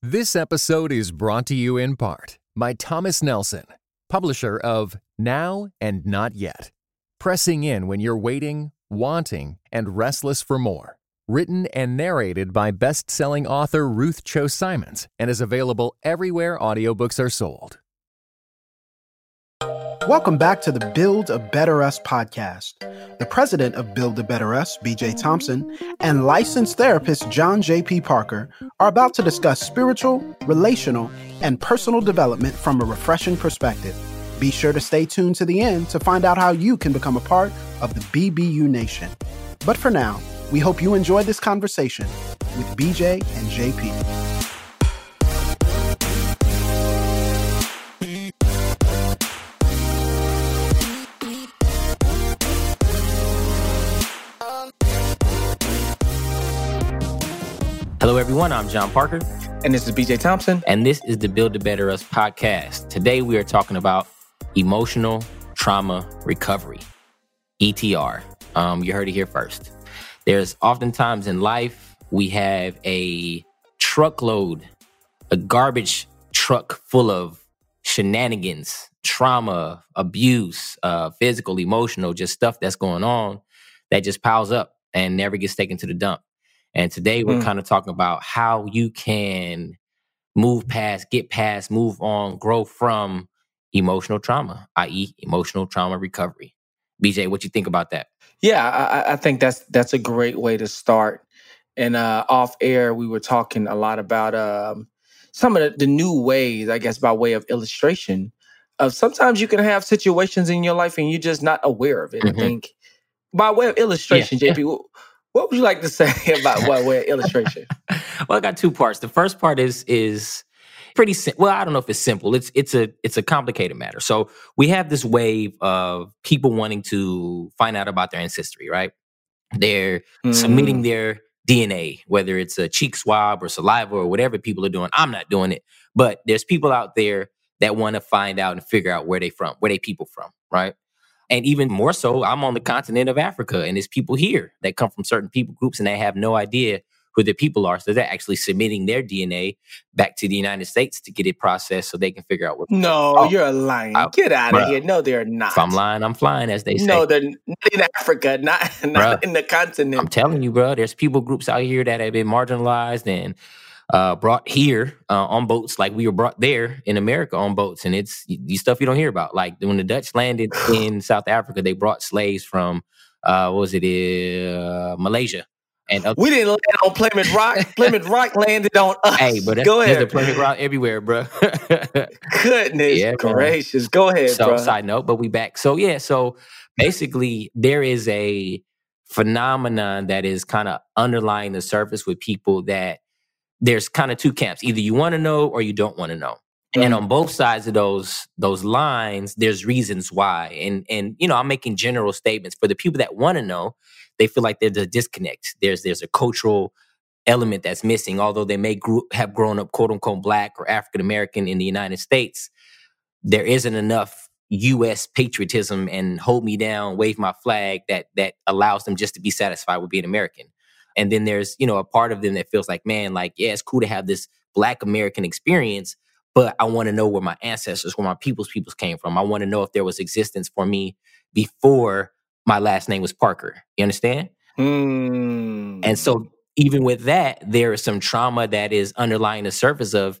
This episode is brought to you in part by Thomas Nelson, publisher of Now and Not Yet. Pressing in when you're waiting, wanting, and restless for more. Written and narrated by best-selling author Ruth Cho Simons and is available everywhere audiobooks are sold. Welcome back to the Build a Better Us podcast. The president of Build a Better Us, BJ Thompson, and licensed therapist John J.P. Parker are about to discuss spiritual, relational, and personal development from a refreshing perspective. Be sure to stay tuned to the end to find out how you can become a part of the BBU Nation. But for now, we hope you enjoy this conversation with BJ and JP. Hello, everyone. I'm John Parker. And this is BJ Thompson. And this is the Build a Better Us podcast. Today, we are talking about emotional trauma recovery, ETR. You heard it here first. There's oftentimes in life, we have a truckload, a garbage truck full of shenanigans, trauma, abuse, physical, emotional, just stuff that's going on that just piles up and never gets taken to the dump. And today we're kind of talking about how you can move past, get past, move on, grow from emotional trauma, i.e. emotional trauma recovery. BJ, what you think about that? Yeah, I think that's a great way to start. And off air, we were talking a lot about some of the new ways, I guess, by way of illustration. Of sometimes you can have situations in your life and you're just not aware of it. I think by way of illustration, JP, what would you like to say about by way of illustration? Well, I got two parts. The first part is pretty simple. Well, I don't know if it's simple. It's a complicated matter. So we have this wave of people wanting to find out about their ancestry, right? They're submitting their DNA, whether it's a cheek swab or saliva or whatever people are doing. I'm not doing it, but there's people out there that want to find out and figure out where they people from, right? And even more so, I'm on the continent of Africa, and there's people here that come from certain people groups, and they have no idea who their people are. So they're actually submitting their DNA back to the United States to get it processed so they can figure out what. No, you're lying. Get out of here. No, they're not. If I'm lying, I'm flying, as they say. No, they're not in Africa, not in the continent. I'm telling you, bro, there's people groups out here that have been marginalized and brought here on boats like we were brought there in America on boats. And it's the stuff you don't hear about. Like when the Dutch landed in South Africa, they brought slaves from, Malaysia. And we didn't land on Plymouth Rock. Plymouth Rock landed on us. Hey, but go ahead. There's a Plymouth Rock everywhere, bro. Goodness gracious. Go ahead, bro. Side note, but we back. So basically there is a phenomenon that is kind of underlying the surface with people that there's kind of two camps. Either you want to know or you don't want to know. And on both sides of those lines, there's reasons why. And I'm making general statements. For the people that want to know, they feel like there's a disconnect. There's a cultural element that's missing. Although they may have grown up, quote unquote, Black or African American in the United States, there isn't enough U.S. patriotism and hold me down, wave my flag that allows them just to be satisfied with being American. And then there's, a part of them that feels like, man, like, yeah, it's cool to have this Black American experience, but I want to know where my ancestors, where my peoples came from. I want to know if there was existence for me before my last name was Parker. You understand? And so even with that, there is some trauma that is underlying the surface of,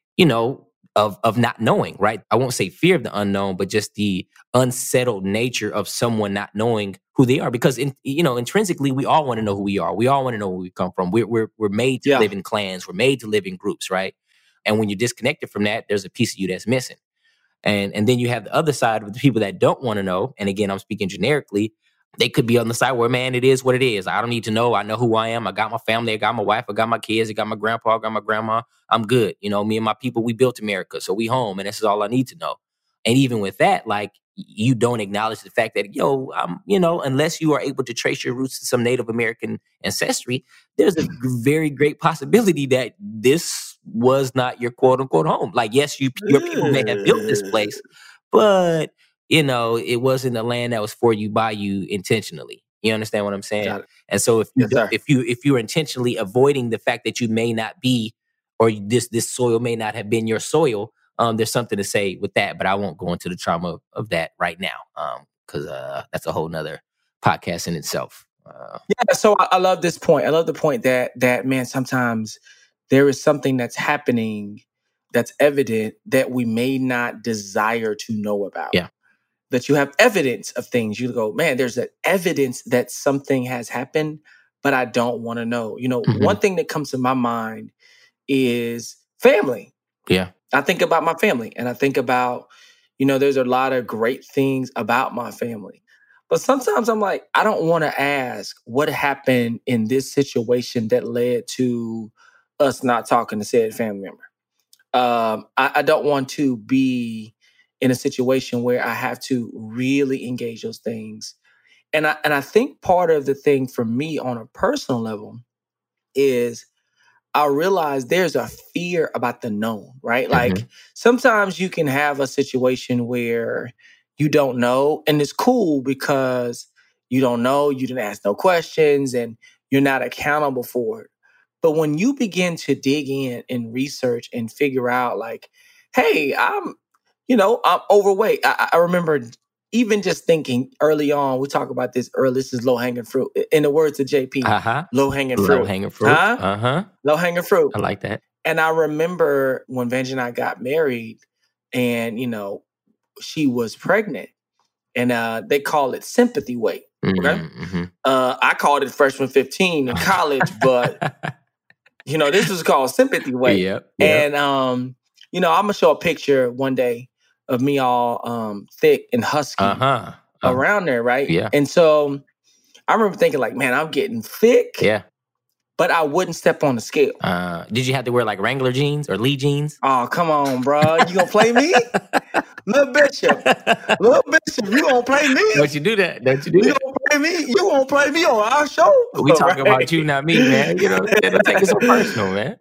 of not knowing, right? I won't say fear of the unknown, but just the unsettled nature of someone not knowing who they are. Because intrinsically, we all want to know who we are. We all want to know where we come from. We're made to live in clans. We're made to live in groups, right? And when you're disconnected from that, there's a piece of you that's missing. And then you have the other side of the people that don't want to know. And again, I'm speaking generically. They could be on the side where, man, it is what it is. I don't need to know. I know who I am. I got my family. I got my wife. I got my kids. I got my grandpa. I got my grandma. I'm good. Me and my people, we built America. So we home. And this is all I need to know. And even with that, like, you don't acknowledge the fact that, unless you are able to trace your roots to some Native American ancestry, there's a very great possibility that this was not your quote unquote home. Like, yes, your people may have built this place, but it wasn't a land that was for you by you intentionally. You understand what I'm saying? And so if you're intentionally avoiding the fact that you may not be or this soil may not have been your soil. There's something to say with that, but I won't go into the trauma of that right now, because that's a whole nother podcast in itself. Yeah, so I love this point. I love the point that man, sometimes there is something that's happening that's evident that we may not desire to know about. Yeah. That you have evidence of things. You go, man, there's an evidence that something has happened, but I don't want to know. One thing that comes to my mind is family. Yeah. I think about my family, and I think about, there's a lot of great things about my family. But sometimes I'm like, I don't want to ask what happened in this situation that led to us not talking to said family member. I don't want to be in a situation where I have to really engage those things. And I think part of the thing for me on a personal level is I realize there's a fear about the known, right? Like sometimes you can have a situation where you don't know, and it's cool because you don't know, you didn't ask no questions, and you're not accountable for it. But when you begin to dig in and research and figure out like, hey, I'm overweight. I remember even just thinking early on, we talk about this early, this is low-hanging fruit. In the words of JP, low-hanging fruit. Low-hanging fruit. Huh? Low-hanging fruit. I like that. And I remember when Vanjie and I got married and, she was pregnant and they call it sympathy weight. Okay. I called it freshman 15 in college, but, this was called sympathy weight. Yep. And, I'm going to show a picture one day of me all thick and husky around there, right? Yeah. And so I remember thinking like, man, I'm getting thick. Yeah. But I wouldn't step on the scale. Did you have to wear like Wrangler jeans or Lee jeans? Oh, come on, bro. You gonna play me? Little Bishop, you gonna play me? Don't you do that. You gonna play me? You gonna play me on our show? We talking about you, not me, man. Don't take it so personal, man.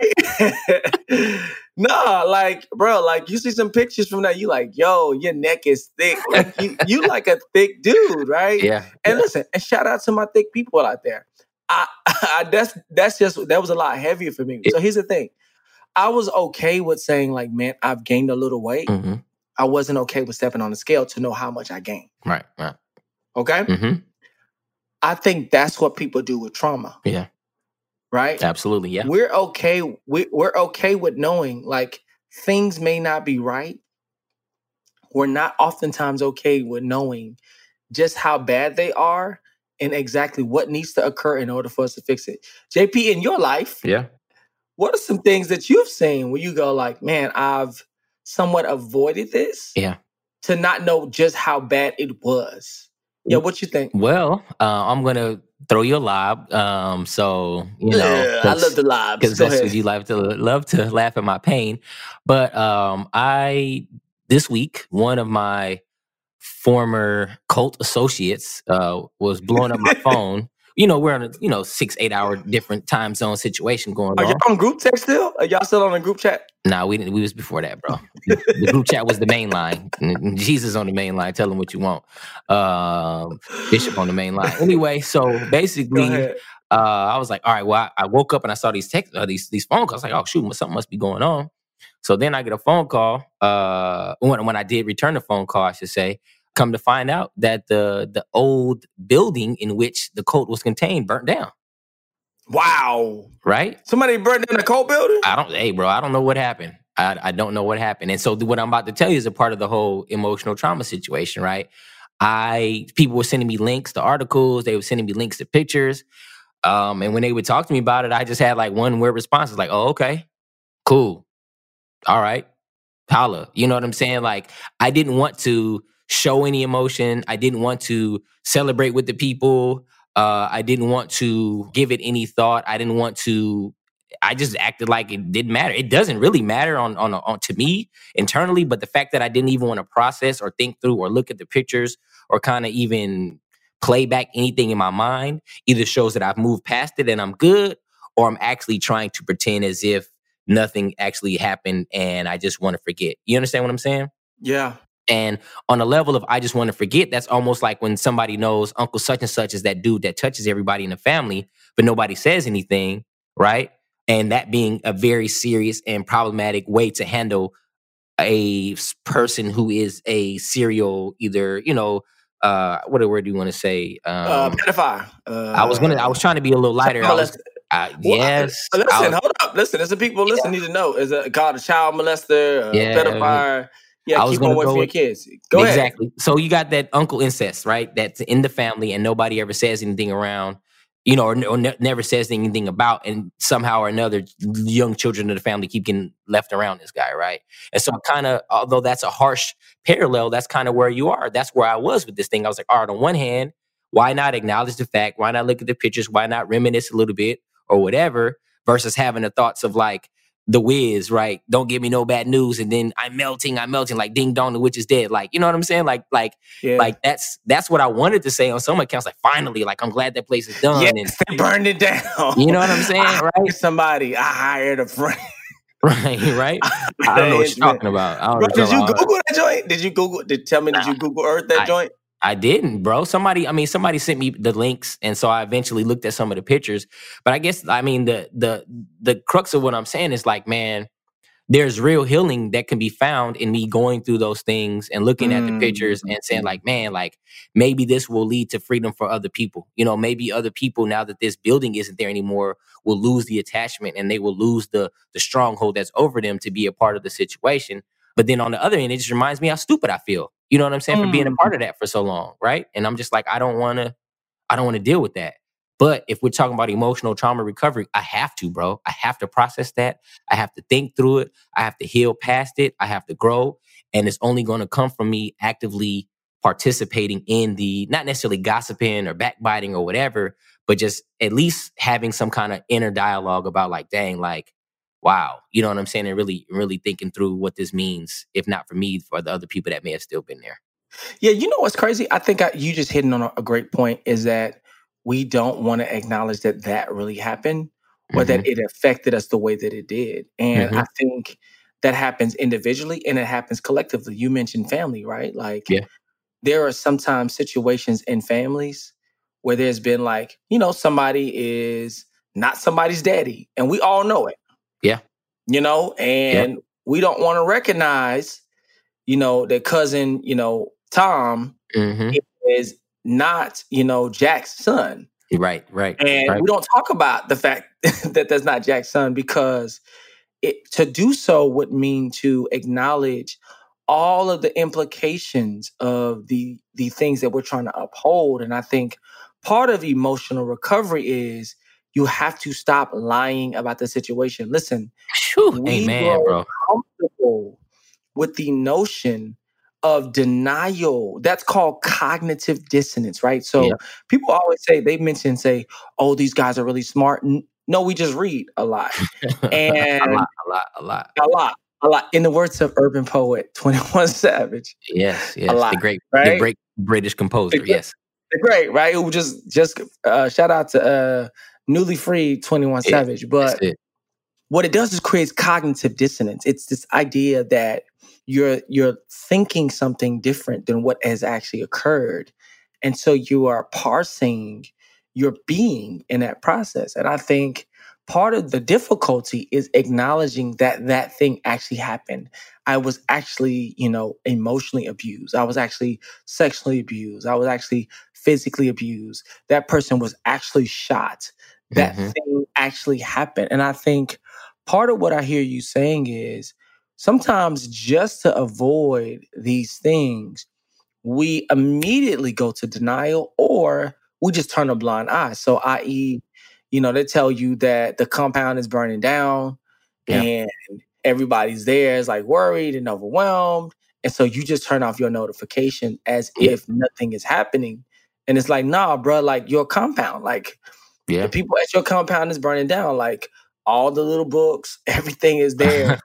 Right? Nah, like, bro, like you see some pictures from that, you like, yo, your neck is thick. Like you like a thick dude, right? Yeah. And listen, and shout out to my thick people out there. That was a lot heavier for me. So here's the thing. I was okay with saying like, man, I've gained a little weight. I wasn't okay with stepping on the scale to know how much I gained. Right. Okay? I think that's what people do with trauma. Yeah. Right? Absolutely, yeah. We're okay. We're okay with knowing like things may not be right. We're not oftentimes okay with knowing just how bad they are and exactly what needs to occur in order for us to fix it. JP, in your life, what are some things that you've seen where you go like, man, I've somewhat avoided this to not know just how bad it was? Yeah, what you think? Well, I'm going to throw you a lob. I love the lobs. Because that's because you love to laugh at my pain. But this week, one of my former cult associates was blowing up my phone. We're on a 6-8 hour different time zone situation going on. Are y'all on group text still? Are y'all still on a group chat? Nah, we didn't. We was before that, bro. The group chat was the main line. Jesus on the main line. Tell him what you want. Bishop on the main line. Anyway, so basically, I was like, all right. Well, I woke up and I saw these text, these phone calls. Like, oh shoot, something must be going on. So then I get a phone call. When I did return the phone call, I should say. Come to find out that the old building in which the cult was contained burnt down. Wow. Right? Somebody burnt down the cult building? I don't know what happened. I don't know what happened. And so what I'm about to tell you is a part of the whole emotional trauma situation, right? People were sending me links to articles. They were sending me links to pictures. And when they would talk to me about it, I just had like one word responses like, oh, okay, cool. All right. Holla. You know what I'm saying? Like, I didn't want to show any emotion. I didn't want to celebrate with the people. I didn't want to give it any thought. I just acted like it didn't matter. It doesn't really matter on to me internally, but the fact that I didn't even want to process or think through or look at the pictures or kind of even play back anything in my mind either shows that I've moved past it and I'm good, or I'm actually trying to pretend as if nothing actually happened and I just want to forget. You understand what I'm saying? Yeah. And on a level of I just want to forget, that's almost like when somebody knows Uncle such and such is that dude that touches everybody in the family, but nobody says anything, right? and that being a very serious and problematic way to handle a person who is a serial, either, what word do you want to say? Pedophile. I was trying to be a little lighter. Yes. Listen, hold up. Listen, there's some people need to know. Is it called a child molester, pedophile? Yeah, keep on away from your kids. Go ahead. Exactly. So you got that uncle incest, right? That's in the family, and nobody ever says anything around, or never says anything about, and somehow or another, young children of the family keep getting left around this guy, right? And so although that's a harsh parallel, that's kind of where you are. That's where I was with this thing. I was like, all right, on one hand, why not acknowledge the fact? Why not look at the pictures? Why not reminisce a little bit or whatever, versus having the thoughts of like The Wiz, right? Don't give me no bad news, and then I'm melting, like ding dong, the witch is dead. Like, you know what I'm saying? Like that's what I wanted to say on some accounts. Like, finally, like, I'm glad that place is done. Yes, and they burned it down. You know what I'm saying, right? Somebody, I hired a friend. Right. I don't know what you're talking about. Bro, did you Google that joint? Did you Google Earth that joint? I didn't, bro. Somebody sent me the links, and so I eventually looked at some of the pictures. But I guess, the crux of what I'm saying is like, man, there's real healing that can be found in me going through those things and looking at the pictures and saying like, man, like maybe this will lead to freedom for other people. Maybe other people, now that this building isn't there anymore, will lose the attachment, and they will lose the stronghold that's over them to be a part of the situation. But then on the other end, it just reminds me how stupid I feel. You know what I'm saying? For being a part of that for so long, right? And I'm just like, I don't want to deal with that. But if we're talking about emotional trauma recovery, I have to, bro. I have to process that. I have to think through it. I have to heal past it. I have to grow. And it's only going to come from me actively participating in the, not necessarily gossiping or backbiting or whatever, but just at least having some kind of inner dialogue about like, dang, like, wow, you know what I'm saying? And really, really thinking through what this means, if not for me, for the other people that may have still been there. Yeah, you know what's crazy? I think you just hitting on a great point, is that we don't want to acknowledge that really happened, or that it affected us the way that it did. And I think that happens individually and it happens collectively. You mentioned family, right? Like, there are sometimes situations in families where there's been like, somebody is not somebody's daddy, and we all know it. Yeah. And we don't want to recognize, that cousin, Tom is not, Jack's son. Right. And we don't talk about the fact that that's not Jack's son, because to do so would mean to acknowledge all of the implications of the things that we're trying to uphold. And I think part of emotional recovery is you have to stop lying about the situation. Listen, amen, bro. Comfortable with the notion of denial. That's called cognitive dissonance, right? So people always say, oh, these guys are really smart. No, we just read a lot. And a lot. In the words of urban poet 21 Savage. Yes. A lot, the great British composer. The great, right? Who just shout out to newly freed 21 Savage. But what it does is creates cognitive dissonance. It's this idea that you're thinking something different than what has actually occurred. And so you are parsing your being in that process. And I think part of the difficulty is acknowledging that thing actually happened. I was actually, emotionally abused. I was actually sexually abused. I was actually physically abused. That person was actually shot. That thing actually happened. And I think part of what I hear you saying is sometimes just to avoid these things, we immediately go to denial, or we just turn a blind eye. So, i.e., they tell you that the compound is burning down and everybody's there is like worried and overwhelmed. And so you just turn off your notification as if nothing is happening. And it's like, nah, bro, like your compound, like the people at your compound is burning down. Like all the little books, everything is there.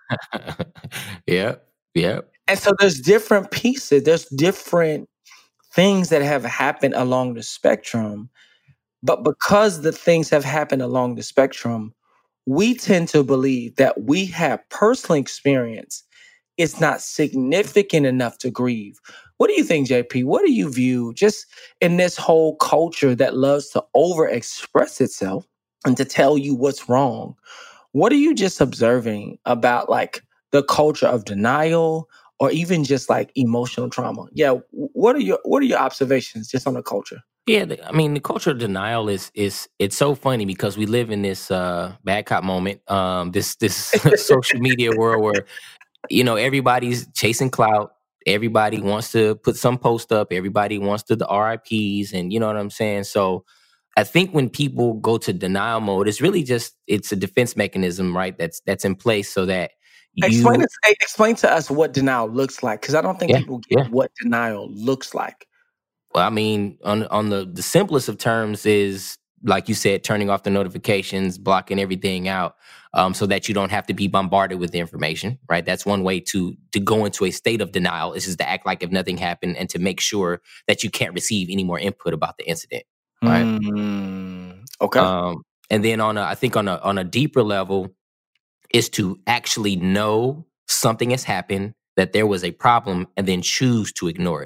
Yeah. And so there's different pieces. There's different things that have happened along the spectrum. But because the things have happened along the spectrum, we tend to believe that we have personal experience. It's not significant enough to grieve. What do you think, JP? What do you view just in this whole culture that loves to overexpress itself and to tell you what's wrong? What are you just observing about like the culture of denial or even just like emotional trauma? Yeah, what are your observations just on the culture? Yeah, I mean, the culture of denial is it's so funny because we live in this bad cop moment, this social media world where everybody's chasing clout. Everybody wants to put some post up. Everybody wants to the RIPS, and you know what I'm saying. So I think when people go to denial mode, it's really just it's a defense mechanism, right? That's in place so that Explain you, it, explain to us what denial looks like, because I don't think yeah, people get yeah. what denial looks like. Well, I mean, on the simplest of terms is like you said, turning off the notifications, blocking everything out, so that you don't have to be bombarded with the information. Right. That's one way to go into a state of denial. Is just to act like if nothing happened and to make sure that you can't receive any more input about the incident. Right. Okay. Um, and then I think on a deeper level is to actually know something has happened, that there was a problem, and then choose to ignore it.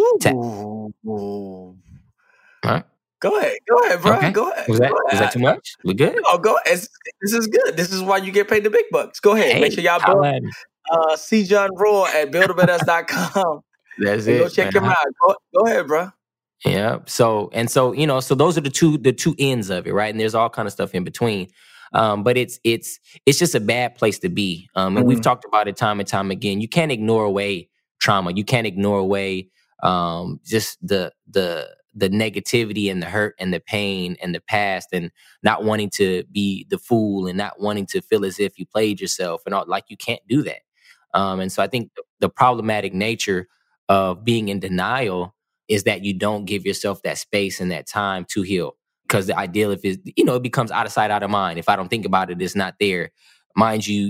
Ooh. Right. Go ahead, bro. Okay. Go ahead. Was Go that ahead. too much? We good? No, go ahead. This is good. This is why you get paid the big bucks. Go ahead. Make Hey, sure y'all holla at me. see John Roy at buildabetterus.com That's and go it, check him man. out. Go ahead, bro. Yeah. So those are the two ends of it, right? And there's all kind of stuff in between. But it's just a bad place to be. And we've talked about it time and time again. You can't ignore away trauma. You can't ignore away just the negativity and the hurt and the pain and the past and not wanting to be the fool and not wanting to feel as if you played yourself and all. Like you can't do that. And so I think the problematic nature of being in denial is that you don't give yourself that space and that time to heal. Because the ideal, if it becomes out of sight, out of mind. If I don't think about it, it's not there. Mind you,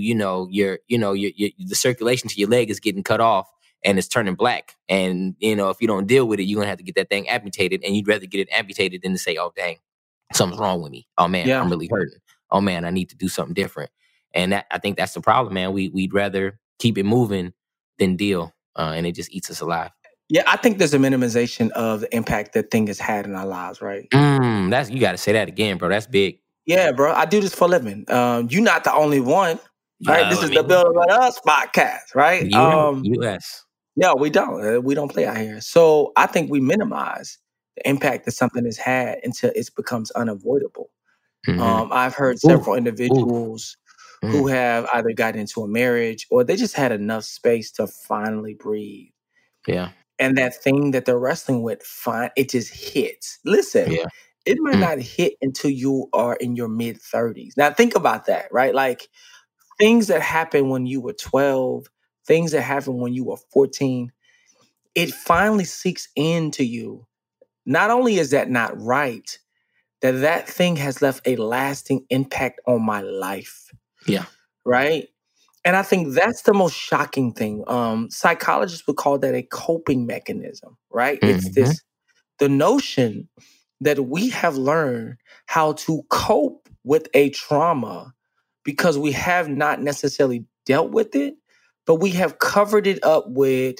the circulation to your leg is getting cut off and it's turning black. And if you don't deal with it, you're gonna have to get that thing amputated. And you'd rather get it amputated than to say, "Oh dang, something's wrong with me. Oh man, Yeah. I'm really hurting. Oh man, I need to do something different." And I think that's the problem, man. We'd rather keep it moving than deal, and it just eats us alive. Yeah, I think there's a minimization of the impact that thing has had in our lives, right? That's you got to say that again, bro. That's big. Yeah, bro. I do this for a living. You're not the only one, right? This I is the mean, Build About Us podcast, right? U.S. Yeah, we don't. We don't play out here. So I think we minimize the impact that something has had until it becomes unavoidable. Mm-hmm. I've heard Oof, several individuals who have either gotten into a marriage or they just had enough space to finally breathe. Yeah. And that thing that they're wrestling with, it just hits. Listen, Yeah. it might not hit until you are in your mid 30s. Now think about that, right? Like things that happened when you were 12, things that happened when you were 14, it finally seeks into you. Not only is that not right, that thing has left a lasting impact on my life. Yeah. Right? And I think that's the most shocking thing. Psychologists would call that a coping mechanism, right? It's the notion that we have learned how to cope with a trauma because we have not necessarily dealt with it, but we have covered it up with,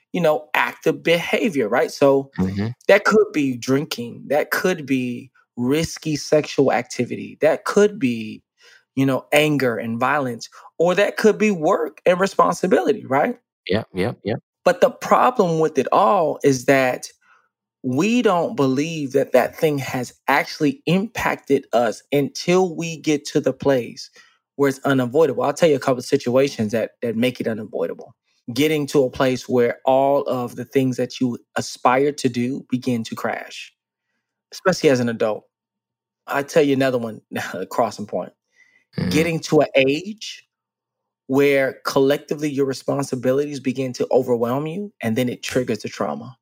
active behavior, right? So that could be drinking, that could be risky sexual activity, that could be, anger and violence, or that could be work and responsibility, right? Yeah. But the problem with it all is that we don't believe that thing has actually impacted us until we get to the place where it's unavoidable. I'll tell you a couple of situations that make it unavoidable. Getting to a place where all of the things that you aspire to do begin to crash, especially as an adult. I'll tell you another one, a crossing point. Getting to an age where collectively your responsibilities begin to overwhelm you and then it triggers the trauma.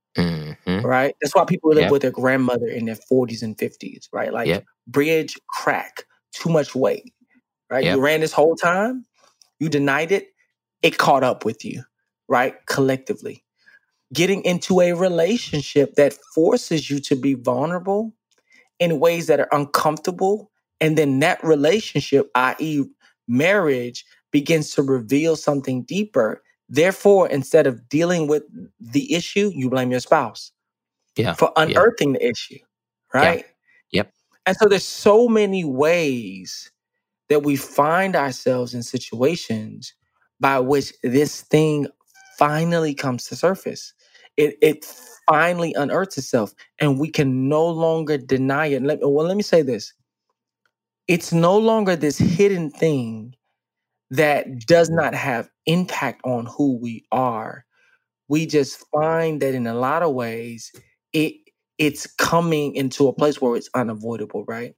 Right? That's why people live with their grandmother in their 40s and 50s, right? Like bridge crack, too much weight, right? You ran this whole time, you denied it, it caught up with you, right? Collectively. Getting into a relationship that forces you to be vulnerable in ways that are uncomfortable. And then that relationship, i.e. marriage, begins to reveal something deeper. Therefore, instead of dealing with the issue, you blame your spouse for unearthing the issue, right? Yep. And so there's so many ways that we find ourselves in situations by which this thing finally comes to surface. It finally unearths itself, and we can no longer deny it. Let me say this. It's no longer this hidden thing that does not have impact on who we are. We just find that in a lot of ways, it's coming into a place where it's unavoidable, right?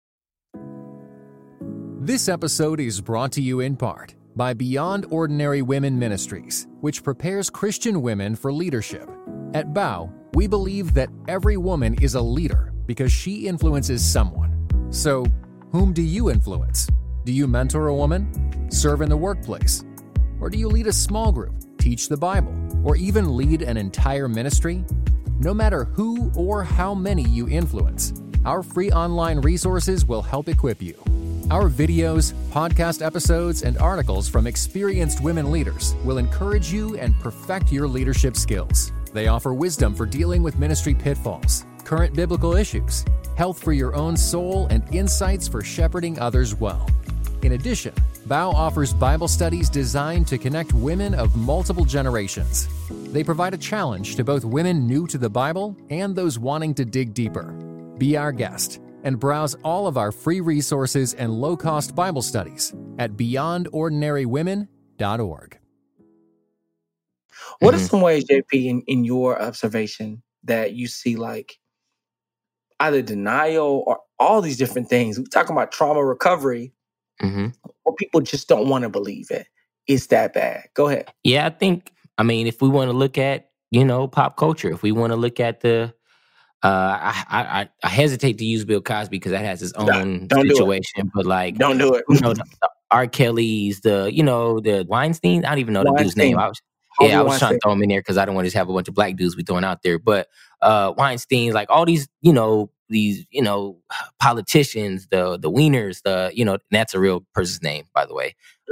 This episode is brought to you in part by Beyond Ordinary Women Ministries, which prepares Christian women for leadership. At BOW, we believe that every woman is a leader because she influences someone. So, whom do you influence? Do you mentor a woman? Serve in the workplace? Or do you lead a small group, teach the Bible, or even lead an entire ministry? No matter who or how many you influence, our free online resources will help equip you. Our videos, podcast episodes, and articles from experienced women leaders will encourage you and perfect your leadership skills. They offer wisdom for dealing with ministry pitfalls, current biblical issues, health for your own soul, and insights for shepherding others well. In addition, BOW offers Bible studies designed to connect women of multiple generations. They provide a challenge to both women new to the Bible and those wanting to dig deeper. Be our guest and browse all of our free resources and low-cost Bible studies at beyondordinarywomen.org. What are some ways, JP, in your observation that you see like either denial or all these different things? We're talking about trauma recovery, or people just don't want to believe it. It's that bad. Go ahead. Yeah, if we want to look at, pop culture, if we want to look at the, I hesitate to use Bill Cosby because that has its own situation, but like, don't do it. The R. Kelly's, the Weinstein. I don't even know the dude's name. I was trying to throw him in there because I don't want to just have a bunch of black dudes we throwing out there. But Weinstein, like all these, these politicians, the Wieners, that's a real person's name, by the way.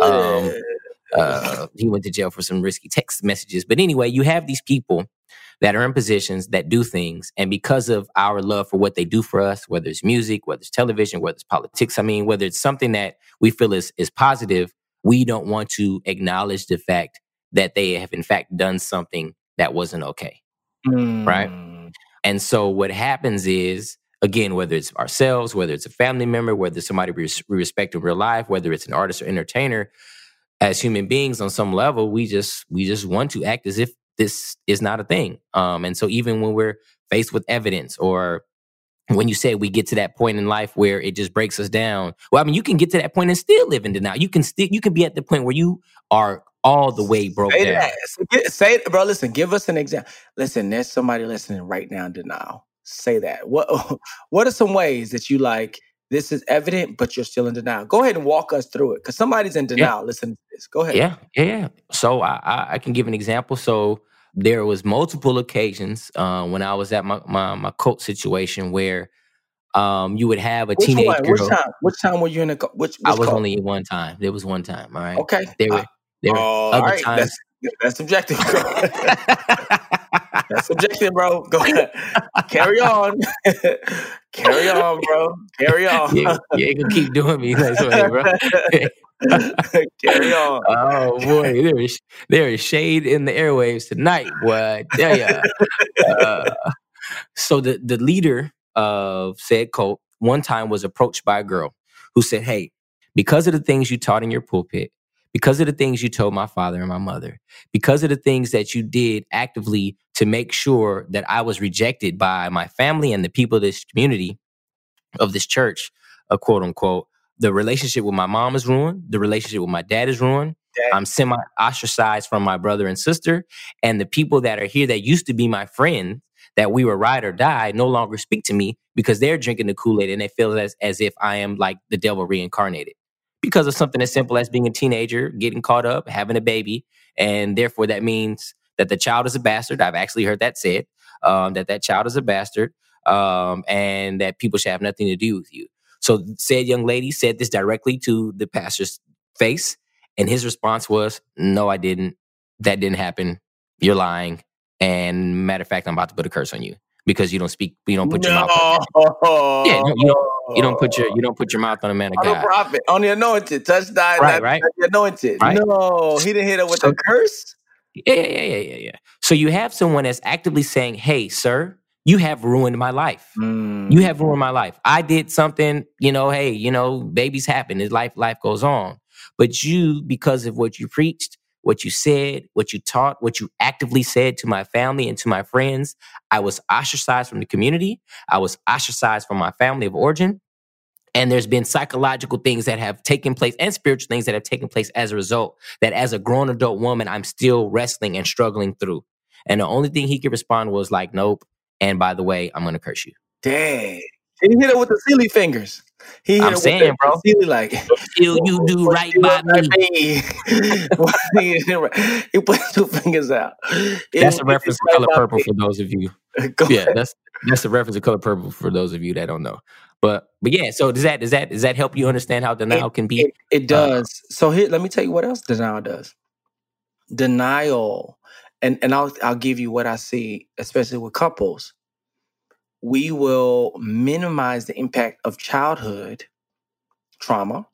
He went to jail for some risky text messages. But anyway, you have these people that are in positions that do things. And because of our love for what they do for us, whether it's music, whether it's television, whether it's politics, whether it's something that we feel is positive, we don't want to acknowledge the fact that they have in fact done something that wasn't okay. Right? And so what happens is, again, whether it's ourselves, whether it's a family member, whether it's somebody we respect in real life, whether it's an artist or entertainer, as human beings on some level, we just want to act as if this is not a thing. And so even when we're faced with evidence, or when you say we get to that point in life where it just breaks us down, you can get to that point and still live in denial. You can be at the point where you are all the way broke down. Say it, bro. Listen, give us an example. Listen, there's somebody listening right now in denial. Say that. What are some ways that you like, this is evident, but you're still in denial? Go ahead and walk us through it, because somebody's in denial. Yeah. Listen to this. Go ahead. Yeah. So I can give an example. So there was multiple occasions when I was at my cult situation where you would have a teenage girl. Which time were you in a cult? I was only one time. There was one time. All right. Okay. There were other times. That's subjective. That's subjective, bro. Go ahead. Carry on. Carry on, bro. Carry on. You ain't gonna keep doing me this way, bro. Carry on. Oh boy, there is shade in the airwaves tonight, boy. There you are. So the leader of said cult one time was approached by a girl who said, "Hey, because of the things you taught in your pulpit, because of the things you told my father and my mother, because of the things that you did actively to make sure that I was rejected by my family and the people of this community, of this church, quote unquote, the relationship with my mom is ruined. The relationship with my dad is ruined. I'm semi-ostracized from my brother and sister. And the people that are here that used to be my friends, that we were ride or die, no longer speak to me because they're drinking the Kool-Aid and they feel as if I am like the devil reincarnated. Because of something as simple as being a teenager, getting caught up, having a baby. And therefore that means that the child is a bastard. I've actually heard that said, that child is a bastard, and that people should have nothing to do with you. So said young lady said this directly to the pastor's face. And his response was, "No, I didn't. That didn't happen. You're lying. And matter of fact, I'm about to put a curse on you." because you don't put your No. mouth on it. Yeah, you don't put your mouth on a man of On a God. prophet, on the anointed, touch not Right. the anointed. Right. No, he didn't hit her with So- a curse. Yeah. So you have someone that's actively saying, "Hey, sir, you have ruined my life. You have ruined my life. I did something, hey, babies happen. Life goes on. But you, because of what you preached, what you said, what you taught, what you actively said to my family and to my friends, I was ostracized from the community. I was ostracized from my family of origin. And there's been psychological things that have taken place and spiritual things that have taken place as a result, that as a grown adult woman, I'm still wrestling and struggling through." And the only thing he could respond was like, "Nope. And by the way, I'm going to curse you." Dang. He hit it with the silly fingers. He hit I'm it saying, with the bro. silly like. Still, you do What right you by like me. He put 2 fingers out. That's a reference to Color Purple me. for those of you. Go Yeah, ahead. that's a reference to Color Purple for those of you that don't know. But yeah. So does that help you understand how denial can be? It does. So here, let me tell you what else denial does. Denial, and I'll give you what I see, especially with couples. We will minimize the impact of childhood trauma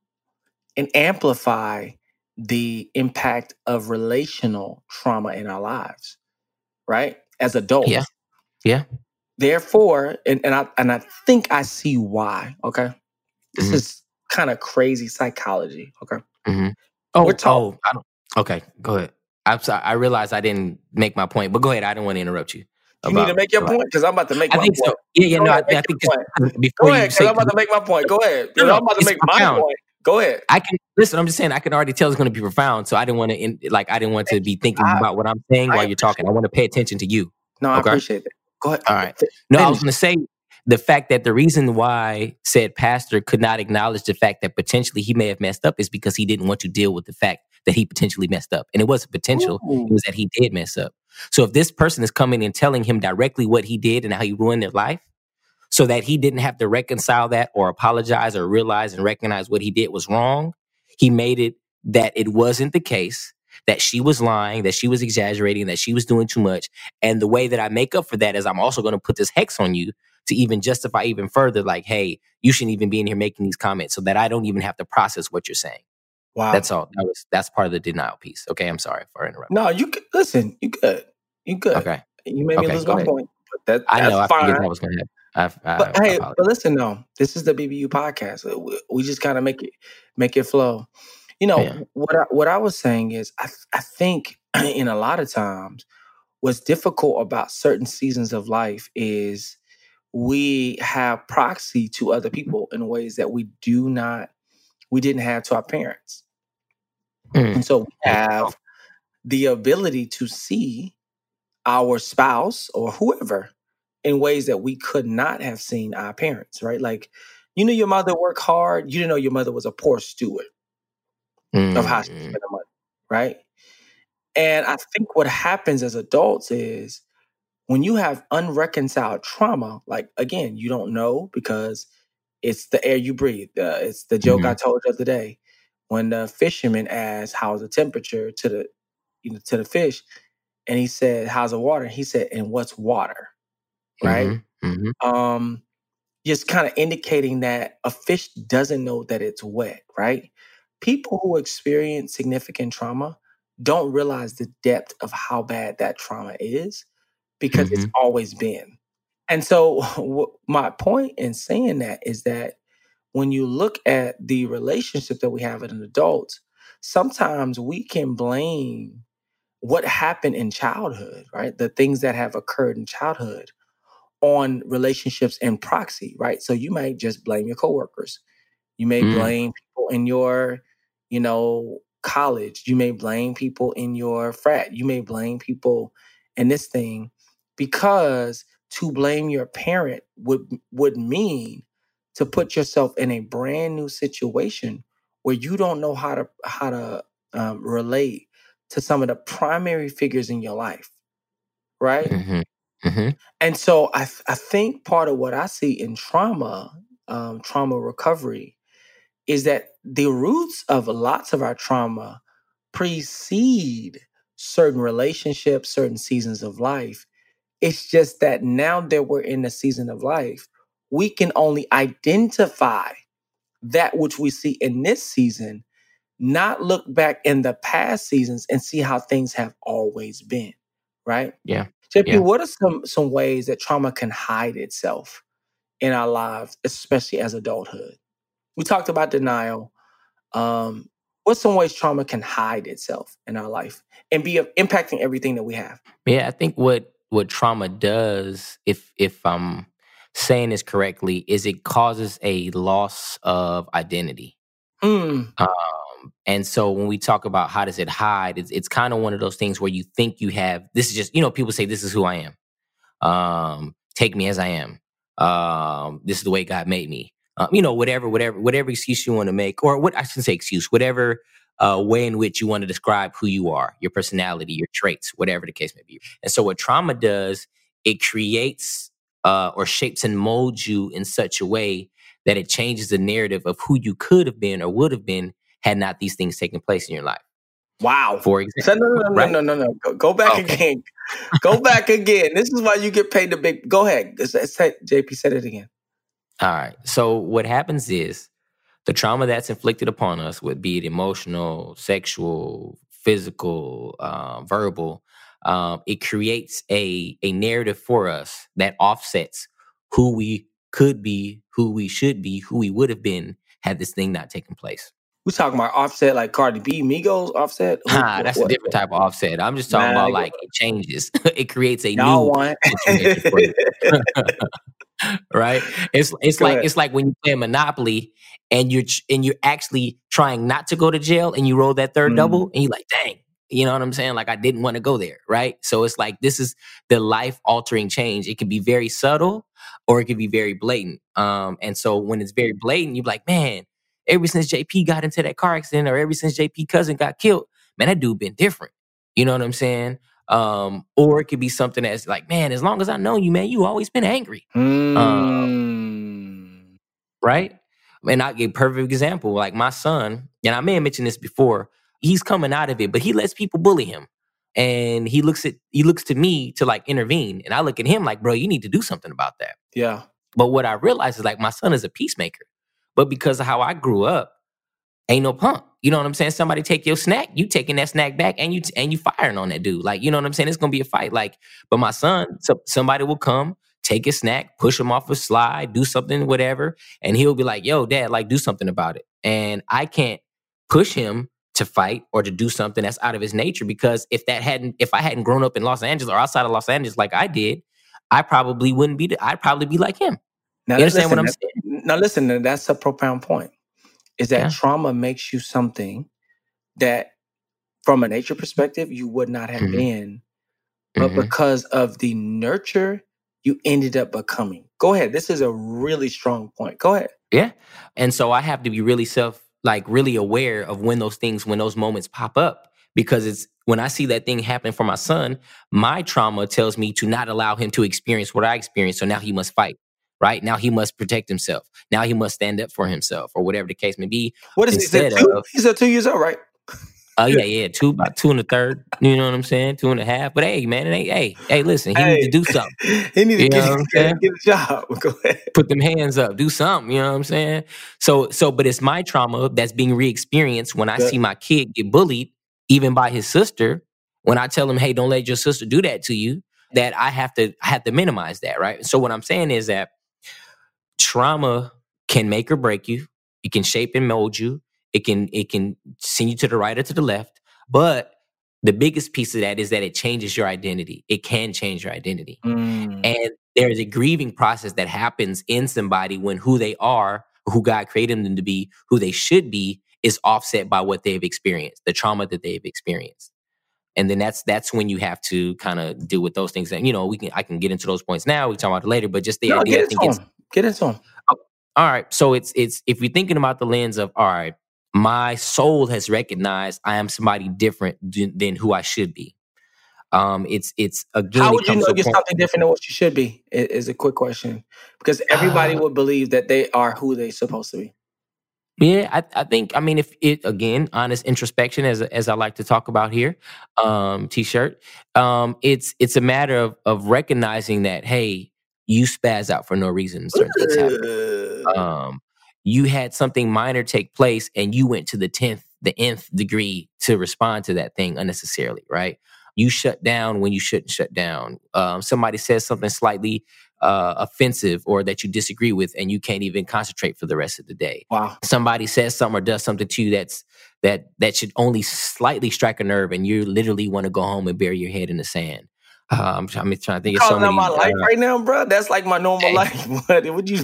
and amplify the impact of relational trauma in our lives, right? As adults. Yeah. Therefore, and I think I see why. Okay, this is kind of crazy psychology. Okay. We're talking. I don't. Okay, go ahead. I'm sorry. I realized I didn't make my point, but go ahead. I didn't want to interrupt you. You need to make your point because I'm about to make my I think point. so. Yeah. Go No, ahead, I think point. before Go ahead, you because say, I'm about to make my point. Go ahead. No, I'm about to it's make my profound. point. Go ahead. I can listen. I'm just saying I can already tell it's going to be profound, so I didn't want to I didn't want to be thinking about what I'm saying while you're talking. I want to pay attention to you. No, I appreciate that. Go ahead. All right. No, I was going to say the fact that the reason why said pastor could not acknowledge the fact that potentially he may have messed up is because he didn't want to deal with the fact that he potentially messed up. And it wasn't potential. Ooh. It was that he did mess up. So if this person is coming and telling him directly what he did and how he ruined their life, so that he didn't have to reconcile that or apologize or realize and recognize what he did was wrong, he made it that it wasn't the case, that she was lying, that she was exaggerating, that she was doing too much. And the way that I make up for that is I'm also going to put this hex on you to even justify even further, like, hey, you shouldn't even be in here making these comments, so that I don't even have to process what you're saying. Wow. That's all. That's part of the denial piece. Okay, I'm sorry for interrupting. No, you listen. You good. Okay. You made me lose my point. But I know. that's I fine. figured that was going to happen. But listen, though, this is the BBU podcast. We just kind of make it flow. What I was saying is, I think in a lot of times, what's difficult about certain seasons of life is we have proxy to other people in ways that we didn't have to our parents. And so we have the ability to see our spouse or whoever in ways that we could not have seen our parents, right? Like, your mother worked hard. You didn't know your mother was a poor steward of how she spent her money, right? And I think what happens as adults is when you have unreconciled trauma, like, again, you don't know because it's the air you breathe. It's the joke I told you the other day when the fisherman asked, "How's the temperature?" to the fish, and he said, "How's the water?" He said, "And what's water?" Right? Just kind of indicating that a fish doesn't know that it's wet, right? People who experience significant trauma don't realize the depth of how bad that trauma is because it's always been. And so my point in saying that is that when you look at the relationship that we have as an adult, sometimes we can blame what happened in childhood, right? The things that have occurred in childhood on relationships and proxy, right? So you might just blame your coworkers. You may blame people in your, college. You may blame people in your frat. You may blame people in this thing because to blame your parent would mean to put yourself in a brand new situation where you don't know how to relate to some of the primary figures in your life, right? And so I think part of what I see in trauma recovery, is that the roots of lots of our trauma precede certain relationships, certain seasons of life, It's just that now that we're in the season of life, we can only identify that which we see in this season, not look back in the past seasons and see how things have always been, right? Yeah. JP, Yeah. what are some ways that trauma can hide itself in our lives, especially as adulthood? We talked about denial. What's some ways trauma can hide itself in our life and be impacting everything that we have? Yeah, I think what trauma does, if I'm saying this correctly, is it causes a loss of identity. Mm. And so when we talk about how does it hide, it's kind of one of those things where you think you have, this is just, people say this is who I am. Take me as I am. This is the way God made me. Whatever excuse you want to make, or what I shouldn't say excuse, whatever way in which you want to describe who you are, your personality, your traits, whatever the case may be. And so what trauma does, it creates or shapes and molds you in such a way that it changes the narrative of who you could have been or would have been had not these things taken place in your life. Wow. For example. No. Go back again. Go back again. This is why you get paid the big. Go ahead. JP, said it again. All right. So what happens is the trauma that's inflicted upon us, would be it emotional, sexual, physical, verbal, it creates a narrative for us that offsets who we could be, who we should be, who we would have been had this thing not taken place. We talking about Offset like Cardi B, Migos, Offset? That's a different type of offset. I'm just talking about like it changes. It creates a new situation for you. Right? It's like when you play Monopoly and you're actually trying not to go to jail and you roll that third double and you're like, dang, you know what I'm saying? Like I didn't want to go there, right? So it's like this is the life altering change. It can be very subtle or it can be very blatant. And so when it's very blatant, you're like, man, ever since JP got into that car accident or ever since JP cousin got killed, man, that dude been different. You know what I'm saying? Or it could be something that's like, man, as long as I know you, man, you always been angry. Right? And I'll give a perfect example. Like my son, and I may have mentioned this before, he's coming out of it, but he lets people bully him. And he looks to me to like intervene. And I look at him like, bro, you need to do something about that. Yeah. But what I realize is like my son is a peacemaker. But because of how I grew up, ain't no punk. You know what I'm saying? Somebody take your snack, you taking that snack back and you firing on that dude. Like, you know what I'm saying? It's going to be a fight. Like, but my son, somebody will come, take his snack, push him off a slide, do something, whatever. And he'll be like, yo, dad, like do something about it. And I can't push him to fight or to do something that's out of his nature, because if I hadn't grown up in Los Angeles or outside of Los Angeles like I did, I probably wouldn't be, I'd probably be like him. Now, you understand what I'm saying? Now listen, that's a profound point. Is that trauma makes you something that from a nature perspective, you would not have been, but because of the nurture, you ended up becoming. Go ahead. This is a really strong point. Go ahead. Yeah. And so I have to be really really aware of when those moments pop up, because it's when I see that thing happen for my son, my trauma tells me to not allow him to experience what I experienced. So now he must fight. Right? Now he must protect himself. Now he must stand up for himself, or whatever the case may be. What is he said? He's 2 years old, right? Yeah. About 2 1/3. You know what I'm saying? 2 1/2. But hey, man, it ain't. Hey, listen, he needs to do something. He needs to get a job. Go ahead. Put them hands up. Do something. You know what I'm saying? So, but it's my trauma that's being re-experienced when I see my kid get bullied, even by his sister. When I tell him, hey, don't let your sister do that to you, that I have to minimize that, right? So what I'm saying is that trauma can make or break you. It can shape and mold you. It can send you to the right or to the left. But the biggest piece of that is that it changes your identity. It can change your identity. And there is a grieving process that happens in somebody when who they are, who God created them to be, who they should be, is offset by what they've experienced, the trauma that they've experienced. And then that's when you have to kind of deal with those things. And I can get into those points now. We can talk about it later, but just the idea. Get into them. All right. So it's if you're thinking about the lens of, all right, my soul has recognized I am somebody different than who I should be. It's again. How would you know you're something different than what you should be? Is a quick question, because everybody would believe that they are who they're supposed to be. Yeah, I think, I mean, if it, again, honest introspection, as I like to talk about here, t-shirt, it's a matter of recognizing that, hey, you spaz out for no reason. Certain things happen. Um, you had something minor take place, and you went to the nth degree to respond to that thing unnecessarily, right? You shut down when you shouldn't shut down. Somebody says something slightly offensive or that you disagree with, and you can't even concentrate for the rest of the day. Wow. Somebody says something or does something to you that should only slightly strike a nerve, and you literally want to go home and bury your head in the sand. I'm trying to think of so Calling out many. my life right now, bro. That's like my normal Hey, life. What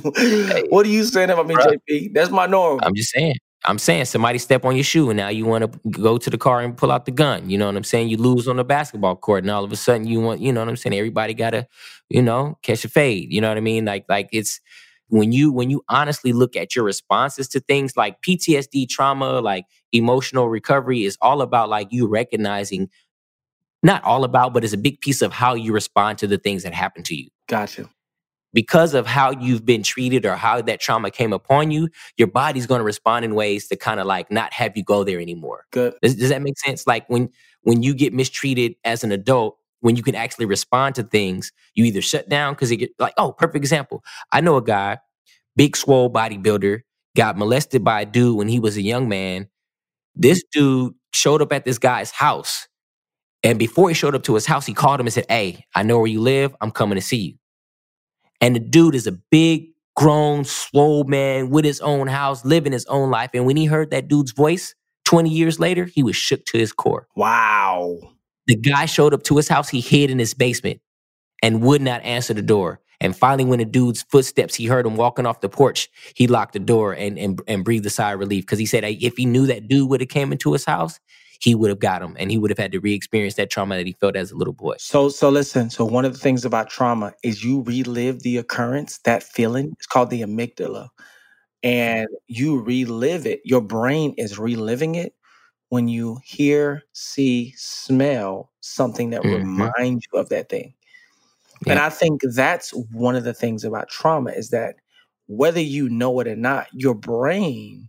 are you saying about me, bruh, JP? That's my norm. I'm just saying. I'm saying somebody step on your shoe and now you want to go to the car and pull out the gun. You know what I'm saying? You lose on the basketball court and all of a sudden you want, you know what I'm saying? Everybody gotta, catch a fade. You know what I mean? Like it's when you honestly look at your responses to things like PTSD, trauma, like emotional recovery is all about like you recognizing, not all about, but it's a big piece of how you respond to the things that happen to you. Gotcha. Because of how you've been treated or how that trauma came upon you, your body's going to respond in ways to kind of like not have you go there anymore. Good. Does that make sense? Like when you get mistreated as an adult, when you can actually respond to things, you either shut down because it get like, oh, perfect example. I know a guy, big swole bodybuilder, got molested by a dude when he was a young man. This dude showed up at this guy's house. And before he showed up to his house, he called him and said, "Hey, I know where you live. I'm coming to see you." And the dude is a big, grown, swole man with his own house, living his own life. And when he heard that dude's voice 20 years later, he was shook to his core. Wow. The guy showed up to his house. He hid in his basement and would not answer the door. And finally, when the dude's footsteps, he heard him walking off the porch, he locked the door and breathed a sigh of relief. Because he said if he knew that dude would have came into his house, he would have got him and he would have had to re-experience that trauma that he felt as a little boy. So listen. So one of the things about trauma is you relive the occurrence, that feeling. It's called the amygdala. And you relive it. Your brain is reliving it when you hear, see, smell something that reminds you of that thing. Yeah. And I think that's one of the things about trauma is that whether you know it or not, your brain,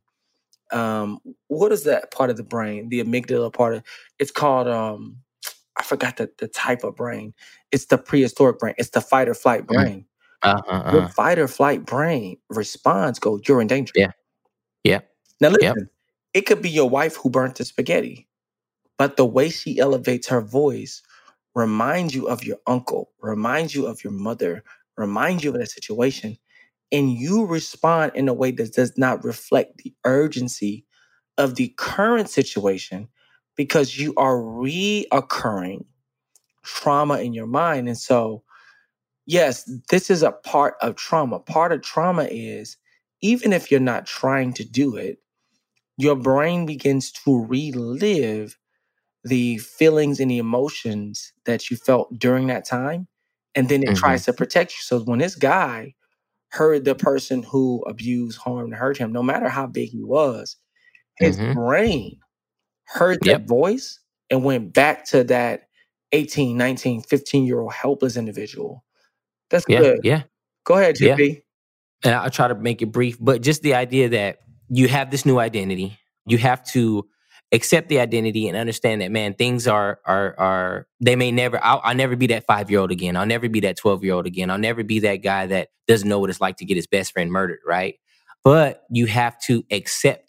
what is that part of the brain? The amygdala part of it's called I forgot the type of brain. It's the prehistoric brain. It's the fight or flight brain. Your fight or flight brain responds, go, you're in danger. Yeah. Yeah. Now listen, it could be your wife who burnt the spaghetti, but the way she elevates her voice reminds you of your uncle, reminds you of your mother, reminds you of that situation. And you respond in a way that does not reflect the urgency of the current situation because you are reoccurring trauma in your mind. And so, yes, this is a part of trauma. Part of trauma is, even if you're not trying to do it, your brain begins to relive the feelings and the emotions that you felt during that time. And then it tries to protect you. So when this guy heard the person who abused, harmed, and hurt him, no matter how big he was, his brain heard that voice and went back to that 18, 19, 15-year-old helpless individual. That's good. Yeah. Go ahead, JP. Yeah. And I'll try to make it brief, but just the idea that you have this new identity, you have to accept the identity and understand that, man, things are they may never, I'll never be that 5-year-old again. I'll never be that 12-year-old again. I'll never be that guy that doesn't know what it's like to get his best friend murdered, right? But you have to accept,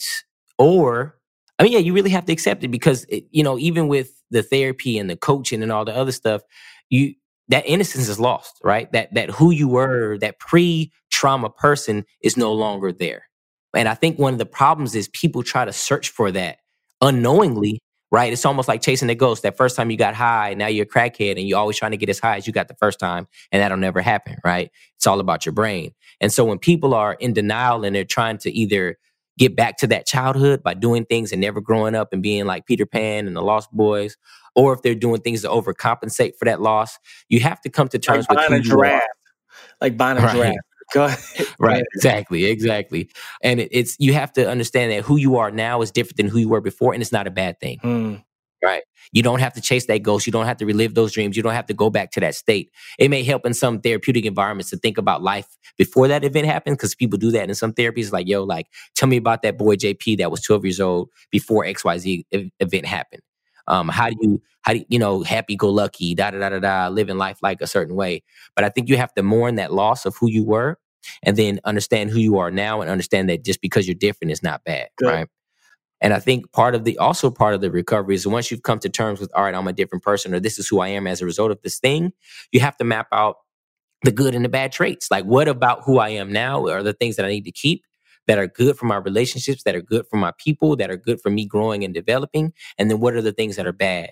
you really have to accept it because, even with the therapy and the coaching and all the other stuff, that innocence is lost, right? That who you were, that pre-trauma person is no longer there. And I think one of the problems is people try to search for that unknowingly, right? It's almost like chasing a ghost. That first time you got high, now you're a crackhead and you're always trying to get as high as you got the first time. And that'll never happen, right? It's all about your brain. And so when people are in denial and they're trying to either get back to that childhood by doing things and never growing up and being like Peter Pan and the Lost Boys, or if they're doing things to overcompensate for that loss, you have to come to terms with who you are. Like buying a giraffe. Go ahead. Right, exactly. And it's you have to understand that who you are now is different than who you were before, and it's not a bad thing. Right. You don't have to chase that ghost. You don't have to relive those dreams. You don't have to go back to that state. It may help in some therapeutic environments to think about life before that event happens, because people do that in some therapies. Like, yo, like, tell me about that boy JP that was 12 years old before XYZ event happened. How do you, happy go lucky, living life like a certain way. But I think you have to mourn that loss of who you were, and then understand who you are now, and understand that just because you're different is not bad. Good. Right. And I think part of the recovery is once you've come to terms with, all right, I'm a different person, or this is who I am as a result of this thing, you have to map out the good and the bad traits. Like, what about who I am now are the things that I need to keep, that are good for my relationships, that are good for my people, that are good for me growing and developing? And then what are the things that are bad?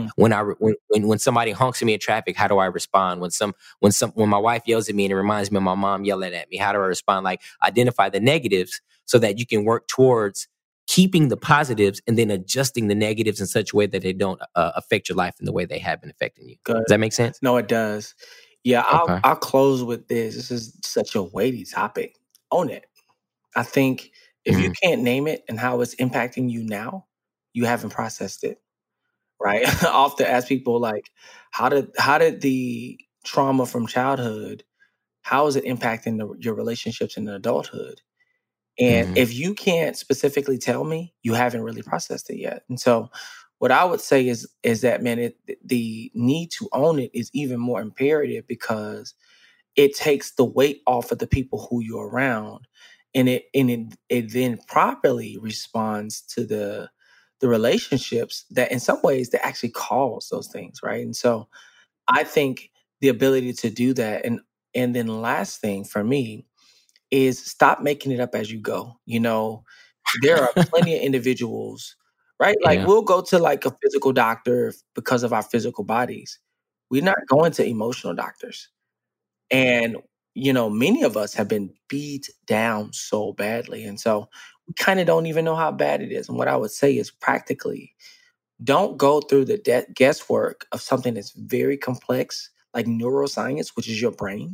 When somebody honks at me in traffic, how do I respond? When my wife yells at me and it reminds me of my mom yelling at me, how do I respond? Like, identify the negatives so that you can work towards keeping the positives and then adjusting the negatives in such a way that they don't affect your life in the way they have been affecting you. Good. Does that make sense? No, it does. Yeah, Okay. I'll close with this. This is such a weighty topic. Own it. I think if you can't name it and how it's impacting you now, you haven't processed it, right? I often ask people, like, how did the trauma from childhood, how is it impacting your relationships in adulthood? And if you can't specifically tell me, you haven't really processed it yet. And so what I would say is that, man, the need to own it is even more imperative, because it takes the weight off of the people who you're around, and it then properly responds to the relationships that in some ways that actually cause those things, right? And so I think the ability to do that, and then last thing for me is stop making it up as you go. There are plenty of individuals, right? Like, Yeah. we'll go to like a physical doctor because of our physical bodies. We're not going to emotional doctors. And, many of us have been beat down so badly. And so we kind of don't even know how bad it is. And what I would say is, practically, don't go through the guesswork of something that's very complex, like neuroscience, which is your brain,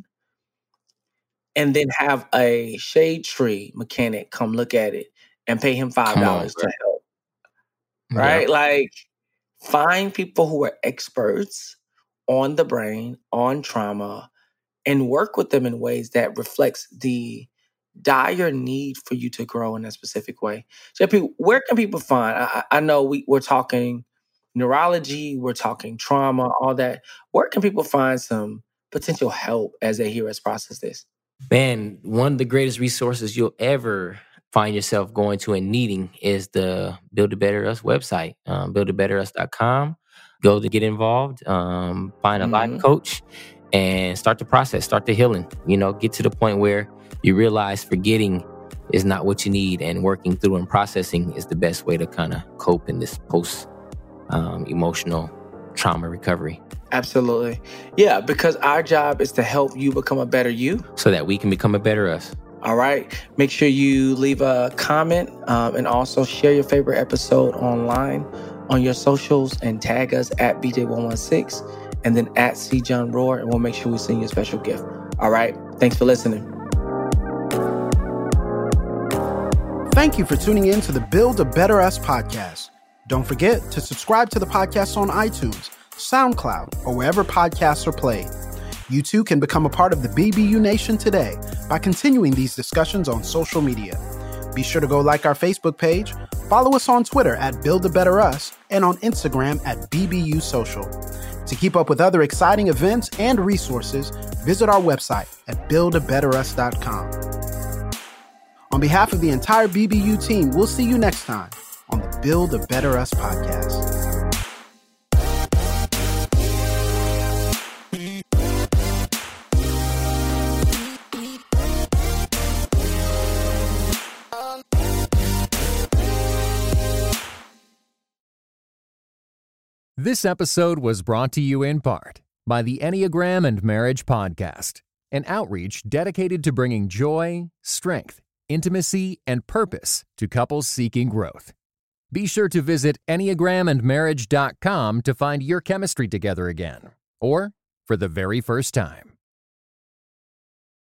and then have a shade tree mechanic come look at it and pay him $5 Come on, to help, bro. right? Yep. Like, find people who are experts on the brain, on trauma, and work with them in ways that reflects the dire need for you to grow in a specific way. JP, where can people find? I know we're talking neurology, we're talking trauma, all that. Where can people find some potential help as they hear us process this? Man, one of the greatest resources you'll ever find yourself going to and needing is the Build a Better Us website, buildabetterus.com. Go to get involved, find a life coach, and start the process, start the healing. Get to the point where you realize forgetting is not what you need, and working through and processing is the best way to kind of cope in this post emotional trauma recovery. Absolutely. Yeah, because our job is to help you become a better you, so that we can become a better us. All right. Make sure you leave a comment and also share your favorite episode online on your socials, and tag us at BJ116 and then at CJohnRoar, and we'll make sure we send you a special gift. All right. Thanks for listening. Thank you for tuning in to the Build a Better Us podcast. Don't forget to subscribe to the podcast on iTunes, SoundCloud, or wherever podcasts are played. You too can become a part of the BBU Nation today by continuing these discussions on social media. Be sure to go like our Facebook page, follow us on Twitter at Build a Better Us, and on Instagram at BBU Social. To keep up with other exciting events and resources, visit our website at buildabetterus.com. On behalf of the entire BBU team, we'll see you next time on the Build a Better Us podcast. This episode was brought to you in part by the Enneagram and Marriage Podcast, an outreach dedicated to bringing joy, strength, intimacy, and purpose to couples seeking growth. Be sure to visit enneagramandmarriage.com to find your chemistry together again, or for the very first time.